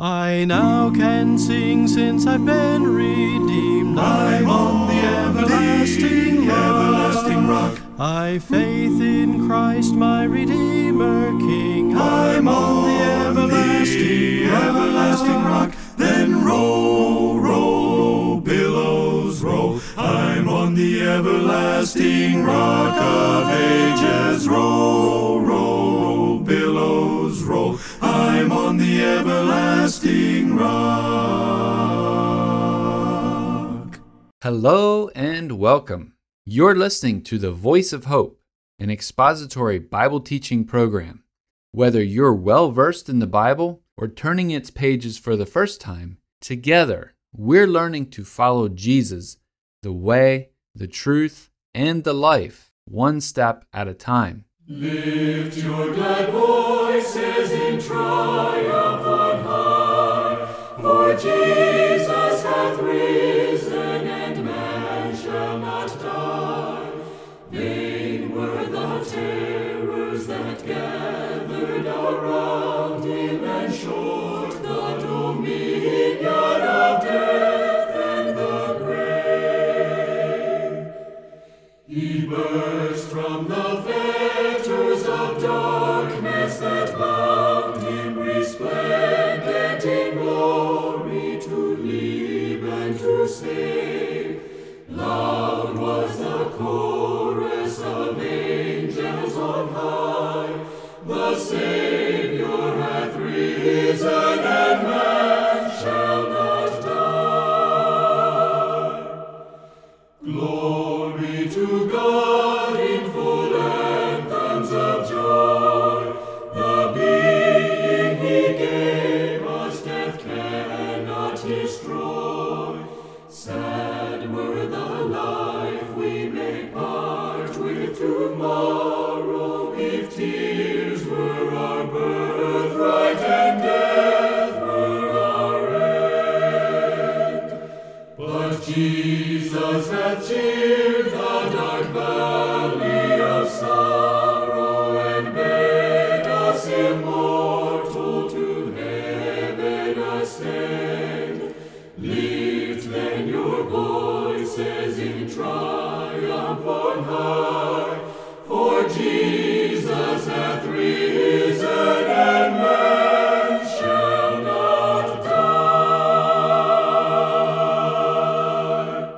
I now can sing since I've been redeemed. I'm on the everlasting rock. I've faith in Christ my Redeemer King. I'm on the everlasting rock. Then roll, roll, billows roll. I'm on the everlasting rock of ages. Roll, roll, billows roll. I'm on the everlasting rock. Hello and welcome. You're listening to The Voice of Hope, an expository Bible teaching program. Whether you're well-versed in the Bible or turning its pages for the first time, together we're learning to follow Jesus, the way, the truth, and the life, one step at a time. Lift your glad voices in triumph on high, for Jesus hath risen, and man shall not die. Vain were the terrors that gathered around him, and short the dominion of death and the grave. He burst from the fetters of darkness that bound him, resplendent in glory, to live and to save. Loud was the chorus of angels on high. The Savior hath risen, and man shall not die. Glory to God in full anthems of joy. The being He gave us, death cannot destroy. Sad were the life we may part with tomorrow, if tears were our birthright and death were our end. But Jesus hath cheered the dark valley of sorrow, and made us immortal, to heaven ascend. Lift then your voices in triumph on high, for Jesus hath risen, and man shall not die.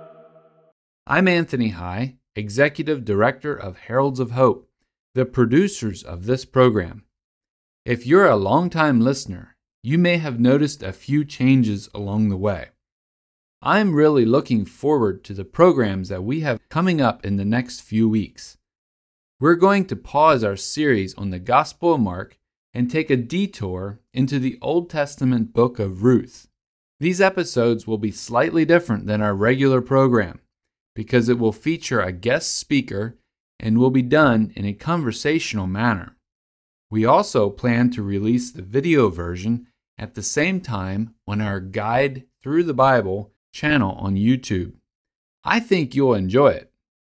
I'm Anthony High, Executive Director of Heralds of Hope, the producers of this program. If you're a longtime listener, you may have noticed a few changes along the way. I'm really looking forward to the programs that we have coming up in the next few weeks. We're going to pause our series on the Gospel of Mark and take a detour into the Old Testament book of Ruth. These episodes will be slightly different than our regular program because it will feature a guest speaker and will be done in a conversational manner. We also plan to release the video version at the same time on our Guide Through the Bible channel on YouTube. I think you'll enjoy it.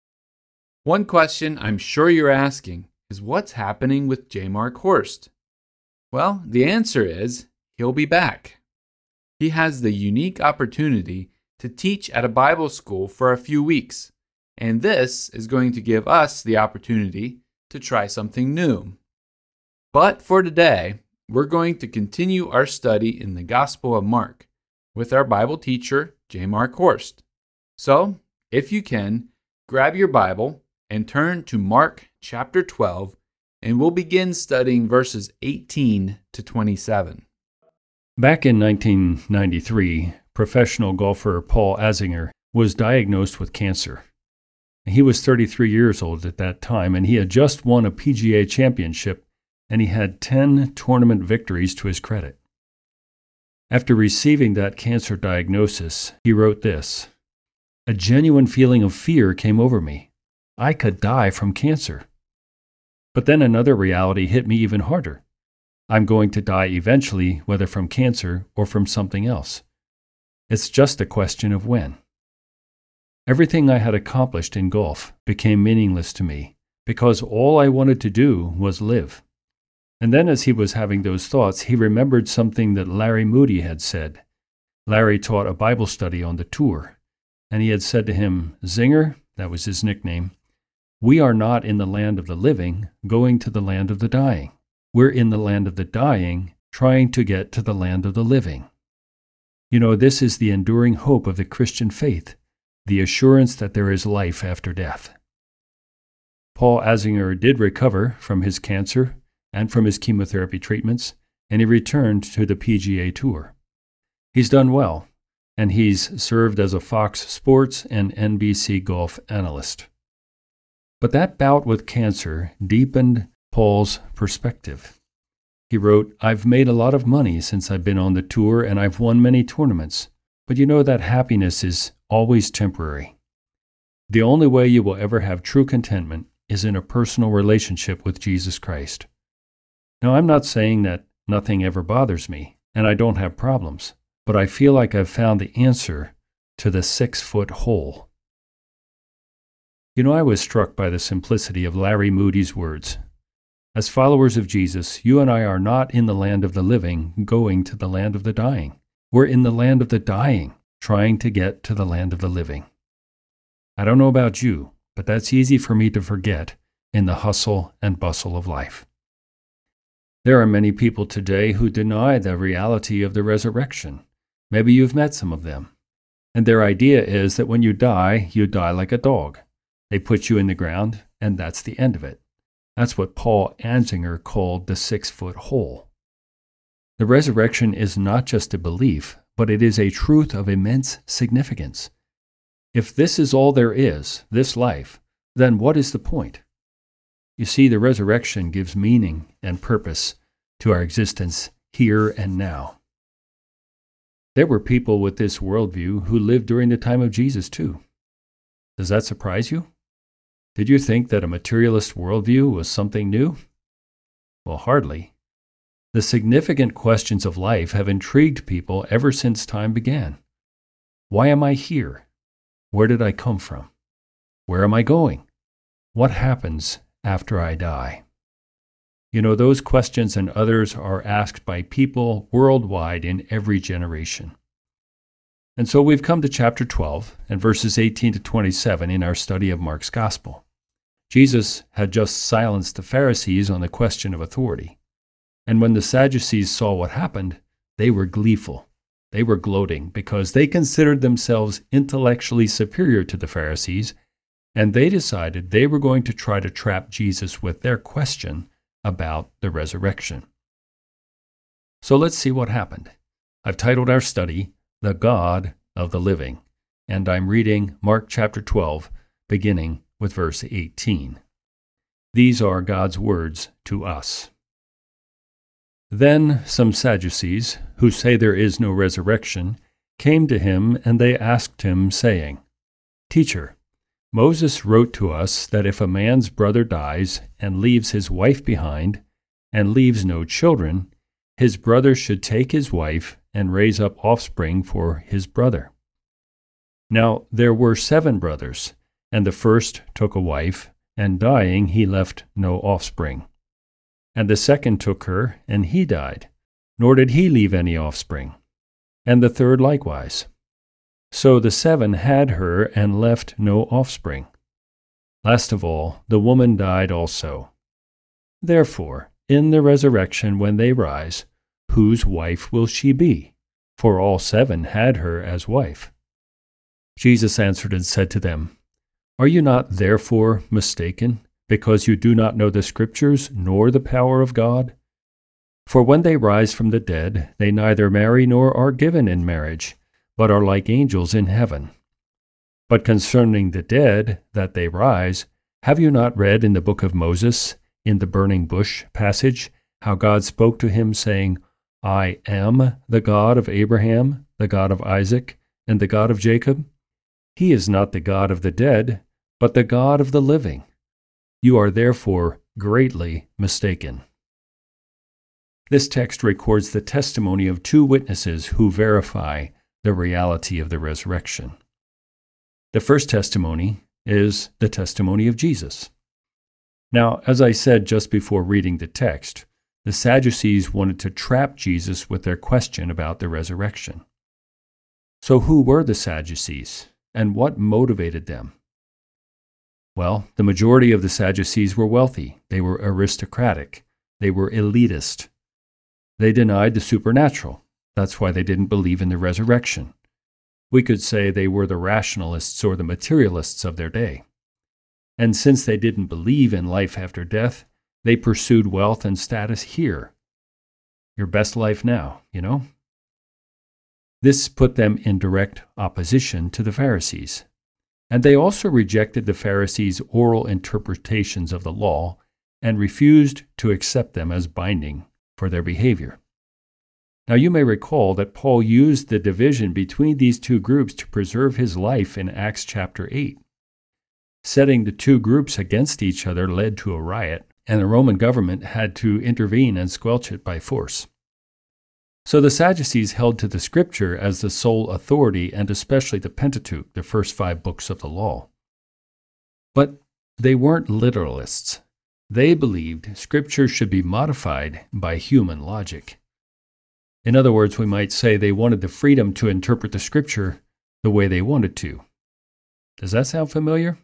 One question I'm sure you're asking is what's happening with J. Mark Horst? Well, the answer is he'll be back. He has the unique opportunity to teach at a Bible school for a few weeks, and this is going to give us the opportunity to try something new. But for today, we're going to continue our study in the Gospel of Mark with our Bible teacher, J. Mark Horst. So, if you can, grab your Bible and turn to Mark chapter 12, and we'll begin studying verses 18 to 27. Back in 1993, professional golfer Paul Azinger was diagnosed with cancer. He was 33 years old at that time, and he had just won a PGA championship, and he had 10 tournament victories to his credit. After receiving that cancer diagnosis, he wrote this: "A genuine feeling of fear came over me. I could die from cancer. But then another reality hit me even harder. I'm going to die eventually, whether from cancer or from something else. It's just a question of when." Everything I had accomplished in golf became meaningless to me because all I wanted to do was live. And then as he was having those thoughts, he remembered something that Larry Moody had said. Larry taught a Bible study on the tour, and he had said to him, "Zinger," that was his nickname, "we are not in the land of the living, going to the land of the dying. We're in the land of the dying, trying to get to the land of the living." You know, this is the enduring hope of the Christian faith, the assurance that there is life after death. Paul Azinger did recover from his cancer and from his chemotherapy treatments, and he returned to the PGA Tour. He's done well, and he's served as a Fox Sports and NBC golf analyst. But that bout with cancer deepened Paul's perspective. He wrote, "I've made a lot of money since I've been on the tour, and I've won many tournaments. But you know that happiness is always temporary. The only way you will ever have true contentment is in a personal relationship with Jesus Christ." Now, I'm not saying that nothing ever bothers me, and I don't have problems, but I feel like I've found the answer to the 6-foot hole. You know, I was struck by the simplicity of Larry Moody's words. As followers of Jesus, you and I are not in the land of the living, going to the land of the dying. We're in the land of the dying, trying to get to the land of the living. I don't know about you, but that's easy for me to forget in the hustle and bustle of life. There are many people today who deny the reality of the resurrection. Maybe you've met some of them. And their idea is that when you die like a dog. They put you in the ground, and that's the end of it. That's what Paul Azinger called the 6-foot hole. The resurrection is not just a belief, but it is a truth of immense significance. If this is all there is, this life, then what is the point? You see, the resurrection gives meaning and purpose to our existence here and now. There were people with this worldview who lived during the time of Jesus too. Does that surprise you? Did you think that a materialist worldview was something new? Well, hardly. The significant questions of life have intrigued people ever since time began. Why am I here? Where did I come from? Where am I going? What happens after I die? You know, those questions and others are asked by people worldwide in every generation. And so we've come to chapter 12 and verses 18 to 27 in our study of Mark's Gospel. Jesus had just silenced the Pharisees on the question of authority. And when the Sadducees saw what happened, they were gleeful. They were gloating because they considered themselves intellectually superior to the Pharisees, and they decided they were going to try to trap Jesus with their question about the resurrection. So let's see what happened. I've titled our study, The God of the Living, and I'm reading Mark chapter 12, beginning with verse 18. These are God's words to us. Then some Sadducees, who say there is no resurrection, came to him, and they asked him, saying, "Teacher, Moses wrote to us that if a man's brother dies and leaves his wife behind, and leaves no children, his brother should take his wife and raise up offspring for his brother. Now there were 7 brothers, and the first took a wife, and dying he left no offspring. And the second took her, and he died, nor did he leave any offspring. And the third likewise. So the 7 had her, and left no offspring. Last of all, the woman died also. Therefore, in the resurrection when they rise, whose wife will she be? For all 7 had her as wife." Jesus answered and said to them, "Are you not therefore mistaken, because you do not know the Scriptures nor the power of God? For when they rise from the dead, they neither marry nor are given in marriage, but are like angels in heaven. But concerning the dead, that they rise, have you not read in the book of Moses, in the burning bush passage, how God spoke to him, saying, 'I am the God of Abraham, the God of Isaac, and the God of Jacob'? He is not the God of the dead, but the God of the living. You are therefore greatly mistaken." This text records the testimony of 2 witnesses who verify the reality of the resurrection. The first testimony is the testimony of Jesus. Now, as I said just before reading the text, The Sadducees wanted to trap Jesus with their question about the resurrection. So who were the Sadducees, and what motivated them? Well, the majority of the Sadducees were wealthy. They were aristocratic. They were elitist. They denied the supernatural. That's why they didn't believe in the resurrection. We could say they were the rationalists or the materialists of their day. And since they didn't believe in life after death, they pursued wealth and status here. Your best life now, you know? This put them in direct opposition to the Pharisees. And they also rejected the Pharisees' oral interpretations of the law and refused to accept them as binding for their behavior. Now you may recall that Paul used the division between these two groups to preserve his life in Acts chapter 8. Setting the two groups against each other led to a riot, and the Roman government had to intervene and squelch it by force. So the Sadducees held to the Scripture as the sole authority, and especially the Pentateuch, the first 5 books of the law. But they weren't literalists. They believed Scripture should be modified by human logic. In other words, we might say they wanted the freedom to interpret the Scripture the way they wanted to. Does that sound familiar?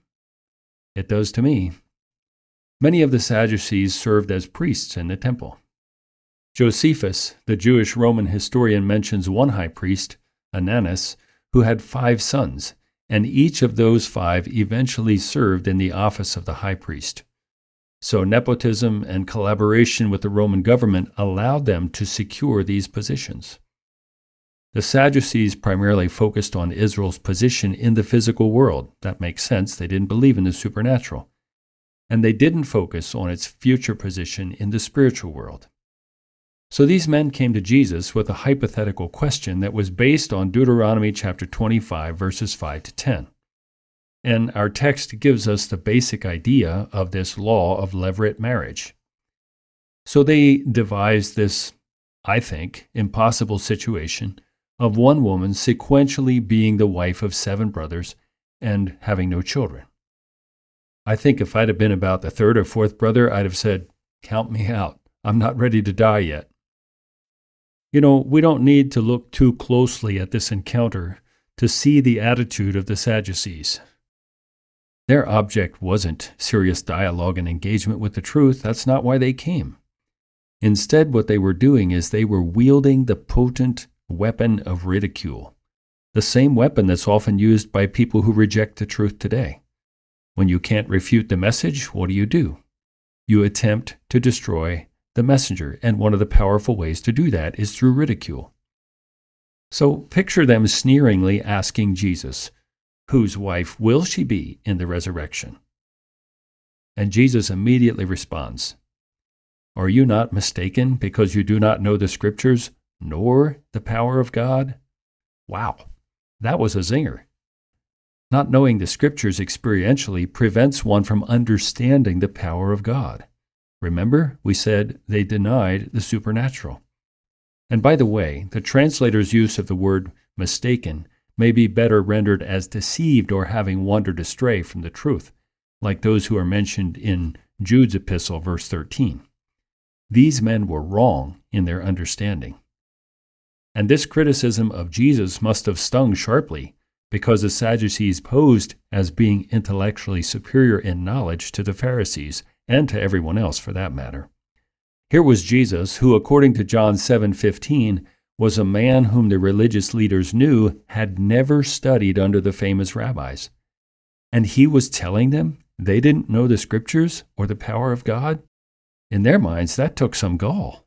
It does to me. Many of the Sadducees served as priests in the temple. Josephus, the Jewish Roman historian, mentions one high priest, Ananus, who had 5 sons, and each of those 5 eventually served in the office of the high priest. So nepotism and collaboration with the Roman government allowed them to secure these positions. The Sadducees primarily focused on Israel's position in the physical world. That makes sense. They didn't believe in the supernatural. And they didn't focus on its future position in the spiritual world. So these men came to Jesus with a hypothetical question that was based on Deuteronomy chapter 25, verses 5 to 10. And our text gives us the basic idea of this law of levirate marriage. So they devised this, I think, impossible situation of one woman sequentially being the wife of 7 brothers and having no children. I think if I'd have been about the 3rd or 4th brother, I'd have said, "Count me out. I'm not ready to die yet." You know, we don't need to look too closely at this encounter to see the attitude of the Sadducees. Their object wasn't serious dialogue and engagement with the truth. That's not why they came. Instead, what they were doing is they were wielding the potent weapon of ridicule, the same weapon that's often used by people who reject the truth today. When you can't refute the message, what do? You attempt to destroy the messenger, and one of the powerful ways to do that is through ridicule. So picture them sneeringly asking Jesus, "Whose wife will she be in the resurrection?" And Jesus immediately responds, "Are you not mistaken because you do not know the Scriptures nor the power of God?" Wow, that was a zinger. Not knowing the Scriptures experientially prevents one from understanding the power of God. Remember, we said they denied the supernatural. And by the way, the translator's use of the word mistaken may be better rendered as deceived or having wandered astray from the truth, like those who are mentioned in Jude's epistle, verse 13. These men were wrong in their understanding. And this criticism of Jesus must have stung sharply, because the Sadducees posed as being intellectually superior in knowledge to the Pharisees, and to everyone else for that matter. Here was Jesus, who according to John 7:15, was a man whom the religious leaders knew had never studied under the famous rabbis. And he was telling them they didn't know the Scriptures or the power of God? In their minds, that took some gall.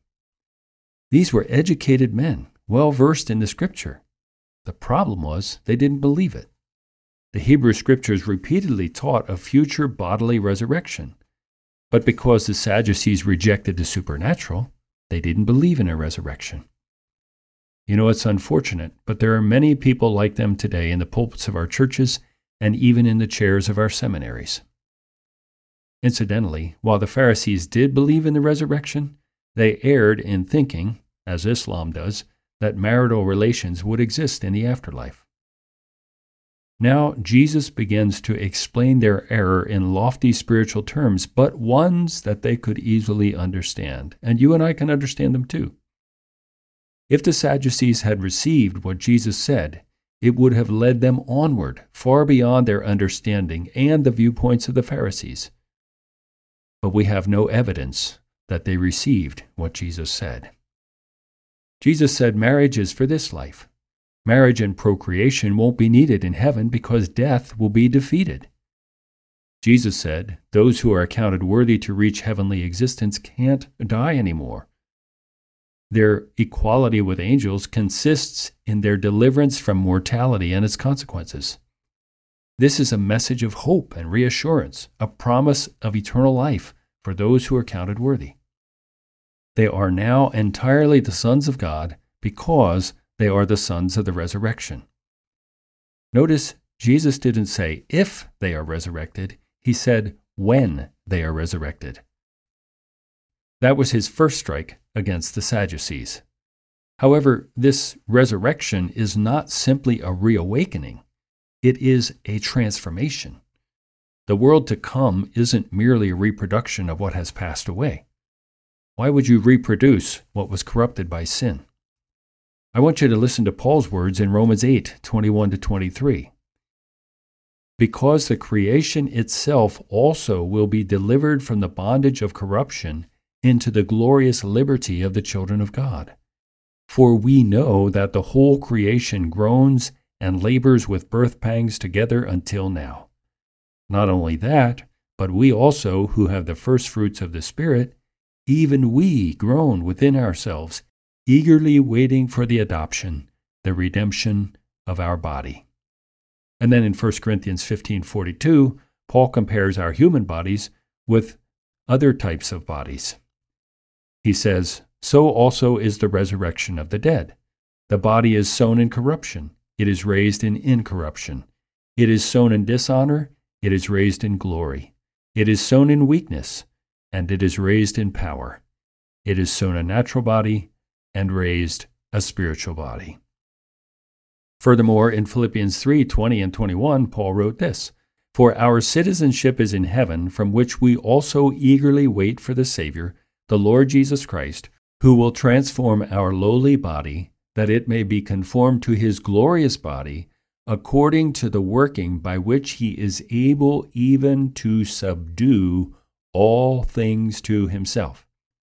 These were educated men, well versed in the Scripture. The problem was they didn't believe it. The Hebrew Scriptures repeatedly taught a future bodily resurrection. But because the Sadducees rejected the supernatural, they didn't believe in a resurrection. You know, it's unfortunate, but there are many people like them today in the pulpits of our churches and even in the chairs of our seminaries. Incidentally, while the Pharisees did believe in the resurrection, they erred in thinking, as Islam does, that marital relations would exist in the afterlife. Now Jesus begins to explain their error in lofty spiritual terms, but ones that they could easily understand. And you and I can understand them too. If the Sadducees had received what Jesus said, it would have led them onward, far beyond their understanding and the viewpoints of the Pharisees. But we have no evidence that they received what Jesus said. Jesus said marriage is for this life. Marriage and procreation won't be needed in heaven because death will be defeated. Jesus said those who are accounted worthy to reach heavenly existence can't die anymore. Their equality with angels consists in their deliverance from mortality and its consequences. This is a message of hope and reassurance, a promise of eternal life for those who are counted worthy. They are now entirely the sons of God because they are the sons of the resurrection. Notice Jesus didn't say if they are resurrected, he said when they are resurrected. That was his first strike against the Sadducees. However, this resurrection is not simply a reawakening. It is a transformation. The world to come isn't merely a reproduction of what has passed away. Why would you reproduce what was corrupted by sin? I want you to listen to Paul's words in Romans 8:21-23. Because the creation itself also will be delivered from the bondage of corruption into the glorious liberty of the children of God. For we know that the whole creation groans and labors with birth pangs together until now. Not only that, but we also, who have the first fruits of the Spirit, even we groan within ourselves, eagerly waiting for the adoption, the redemption of our body. And then in 1 Corinthians 15:42, Paul compares our human bodies with other types of bodies. He says, so also is the resurrection of the dead. The body is sown in corruption. It is raised in incorruption. It is sown in dishonor. It is raised in glory. It is sown in weakness, and it is raised in power. It is sown a natural body and raised a spiritual body. Furthermore, in Philippians 3:20 and 21, Paul wrote this, For our citizenship is in heaven, from which we also eagerly wait for the Savior, the Lord Jesus Christ, who will transform our lowly body, that it may be conformed to his glorious body, according to the working by which he is able even to subdue all things to himself.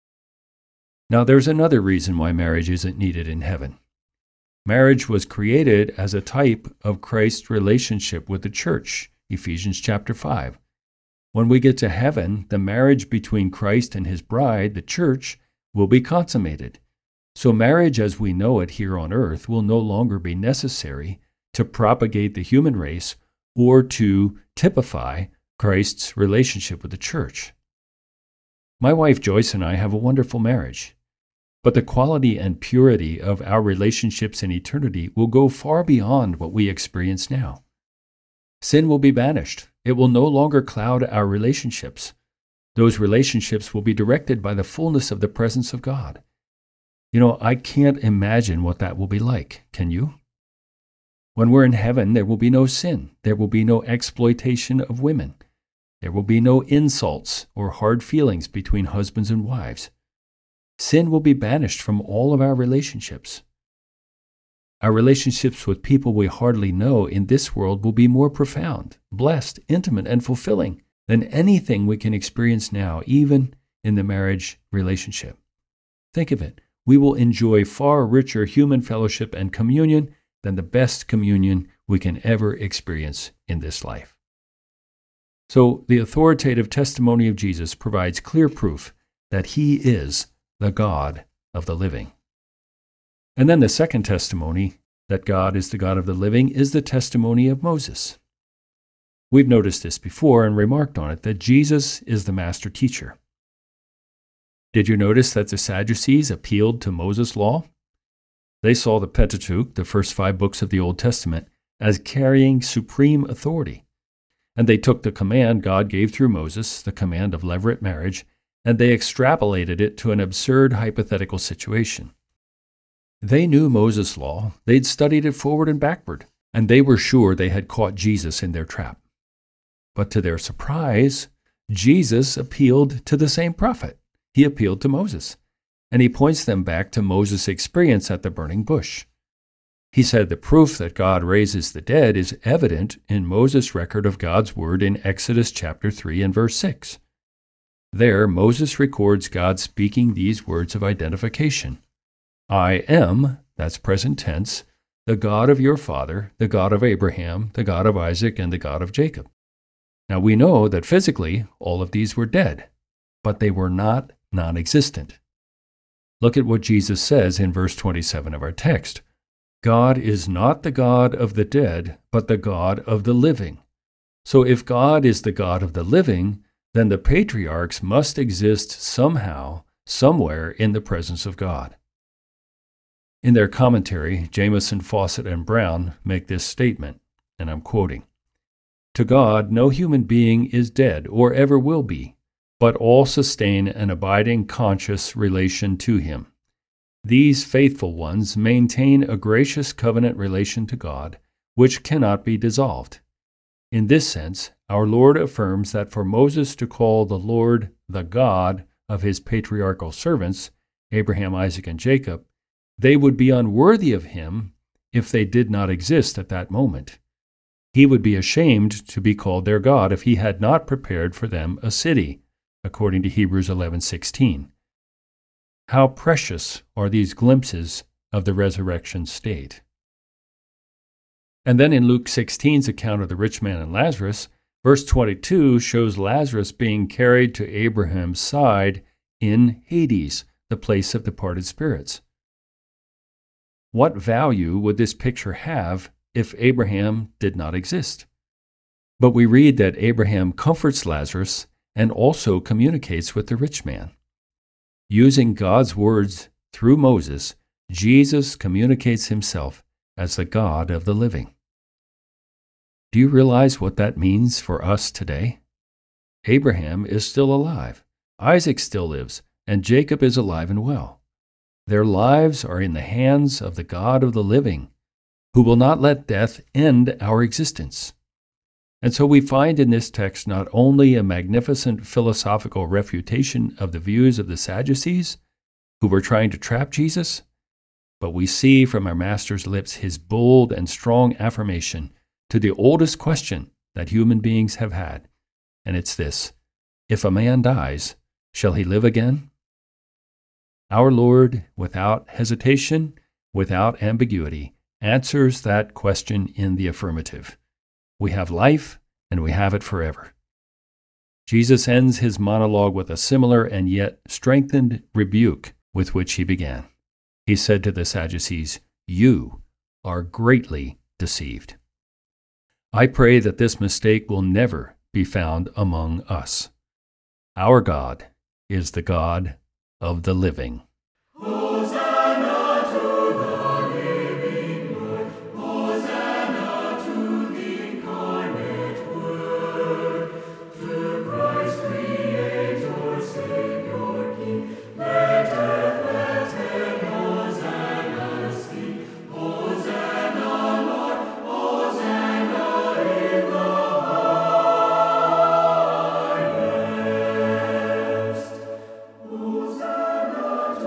Now there's another reason why marriage isn't needed in heaven. Marriage was created as a type of Christ's relationship with the church, Ephesians chapter 5. When we get to heaven, the marriage between Christ and his bride, the church, will be consummated. So marriage as we know it here on earth will no longer be necessary to propagate the human race or to typify Christ's relationship with the church. My wife Joyce and I have a wonderful marriage, but the quality and purity of our relationships in eternity will go far beyond what we experience now. Sin will be banished. It will no longer cloud our relationships. Those relationships will be directed by the fullness of the presence of God. I can't imagine what that will be like. Can you? When we're in heaven, there will be no sin. There will be no exploitation of women. There will be no insults or hard feelings between husbands and wives. Sin will be banished from all of our relationships. Our relationships with people we hardly know in this world will be more profound, blessed, intimate, and fulfilling than anything we can experience now, even in the marriage relationship. Think of it. We will enjoy far richer human fellowship and communion than the best communion we can ever experience in this life. So the authoritative testimony of Jesus provides clear proof that he is the God of the living. And then the second testimony that God is the God of the living is the testimony of Moses. We've noticed this before and remarked on it, that Jesus is the master teacher. Did you notice that the Sadducees appealed to Moses' law? They saw the Pentateuch, the first 5 books of the Old Testament, as carrying supreme authority. And they took the command God gave through Moses, the command of levirate marriage, and they extrapolated it to an absurd hypothetical situation. They knew Moses' law. They'd studied it forward and backward. and they were sure they had caught Jesus in their trap. But to their surprise, Jesus appealed to the same prophet. He appealed to Moses, and he points them back to Moses' experience at the burning bush. He said the proof that God raises the dead is evident in Moses' record of God's word in Exodus chapter 3 and verse 6. There, Moses records God speaking these words of identification. I am, that's present tense, the God of your father, the God of Abraham, the God of Isaac, and the God of Jacob. Now we know that physically all of these were dead, but they were not non-existent. Look at what Jesus says in verse 27 of our text. God is not the God of the dead, but the God of the living. So if God is the God of the living, then the patriarchs must exist somehow, somewhere in the presence of God. In their commentary, Jamieson, Fawcett, and Brown make this statement, and I'm quoting, To God, no human being is dead or ever will be, but all sustain an abiding conscious relation to Him. These faithful ones maintain a gracious covenant relation to God, which cannot be dissolved. In this sense, our Lord affirms that for Moses to call the Lord the God of his patriarchal servants, Abraham, Isaac, and Jacob, they would be unworthy of him if they did not exist at that moment. He would be ashamed to be called their God if he had not prepared for them a city, according to Hebrews 11:16. How precious are these glimpses of the resurrection state. And then in Luke 16's account of the rich man and Lazarus, verse 22 shows Lazarus being carried to Abraham's side in Hades, the place of departed spirits. What value would this picture have if Abraham did not exist? But we read that Abraham comforts Lazarus and also communicates with the rich man. Using God's words through Moses, Jesus communicates himself as the God of the living. Do you realize what that means for us today? Abraham is still alive, Isaac still lives, and Jacob is alive and well. Their lives are in the hands of the God of the living, who will not let death end our existence. And so we find in this text not only a magnificent philosophical refutation of the views of the Sadducees, who were trying to trap Jesus, but we see from our Master's lips his bold and strong affirmation to the oldest question that human beings have had, and it's this: if a man dies, shall he live again? Our Lord, without hesitation, without ambiguity, answers that question in the affirmative. We have life, and we have it forever. Jesus ends his monologue with a similar and yet strengthened rebuke with which he began. He said to the Sadducees, "You are greatly deceived." I pray that this mistake will never be found among us. Our God is the God of the living. Hosanna to the living Lord, Hosanna to the incarnate Word, to Christ Creator, Savior, King. Let earth, let heaven, Hosanna sing. Hosanna, Lord, Hosanna in the highest. Hosanna to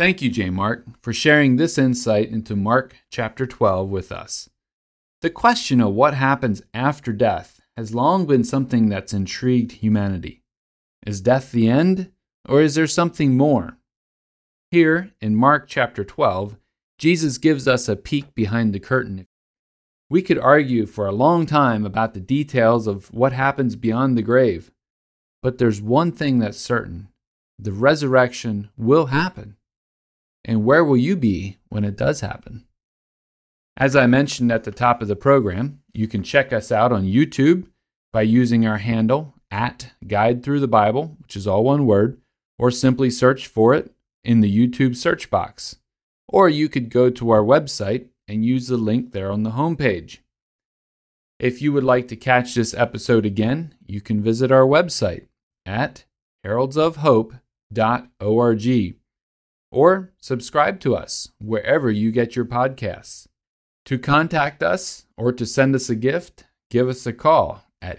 Thank you, J. Mark, for sharing this insight into Mark chapter 12 with us. The question of what happens after death has long been something that's intrigued humanity. Is death the end, or is there something more? Here, in Mark chapter 12, Jesus gives us a peek behind the curtain. We could argue for a long time about the details of what happens beyond the grave, but there's one thing that's certain. The resurrection will happen. And where will you be when it does happen? As I mentioned at the top of the program, you can check us out on YouTube by using our handle @GuideThroughTheBible, which is all one word, or simply search for it in the YouTube search box. Or you could go to our website and use the link there on the homepage. If you would like to catch this episode again, you can visit our website at heraldsofhope.org. Or subscribe to us wherever you get your podcasts. To contact us or to send us a gift, give us a call at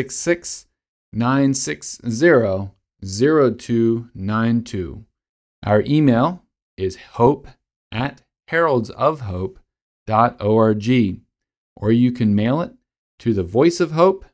866-960-0292. Our email is hope@heraldsofhope.org, or you can mail it to the Voice of Hope,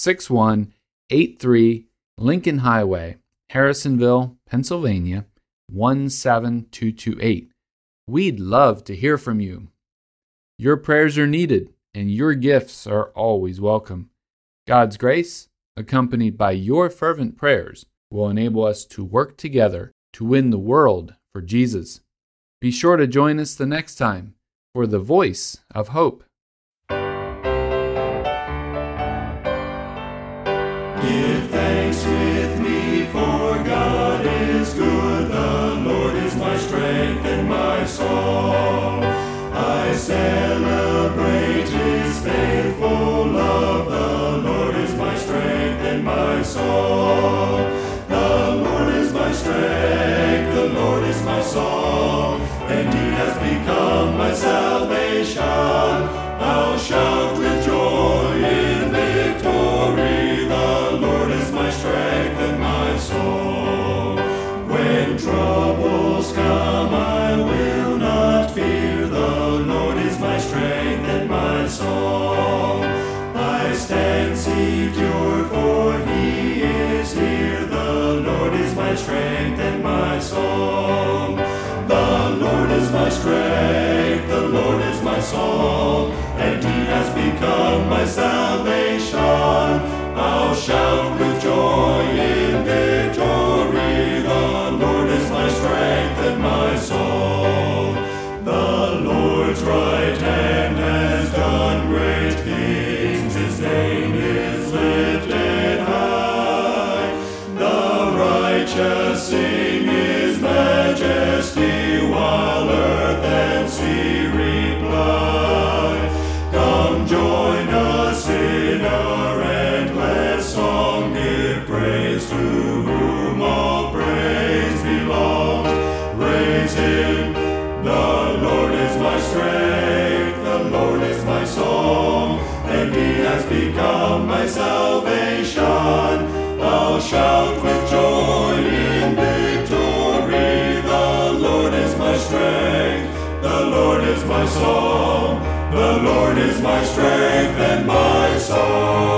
6183 Lincoln Highway, Harrisonville, Pennsylvania, 17228. We'd love to hear from you. Your prayers are needed, and your gifts are always welcome. God's grace, accompanied by your fervent prayers, will enable us to work together to win the world for Jesus. Be sure to join us the next time for the Voice of Hope. Give thanks with me, for God is good. The Lord is my strength and my song. I celebrate His faithful love. The Lord is my strength and my song. The Lord is my strength, the Lord is my song, and He has become my salvation. I'll shout with joy in victory. The Lord is my strength and my song. When troubles come, I will not fear. The Lord is my strength and my song. I stand secure, for He is here. The Lord is my strength and my song. The Lord is my strength, the Lord is my song, and He has become my salvation. I'll shout with joy in victory. The Lord is my strength and my song. The Lord's right hand has done great things. His name is lifted high. The righteous sing His majesty, while earth and sea reply. Come join us in our endless song. Give praise to whom all praise belongs. Praise Him. The Lord is my strength, the Lord is my song, and He has become my salvation. I'll shout with joy in victory. The Lord is my strength, the Lord is my song, the Lord is my strength and my song.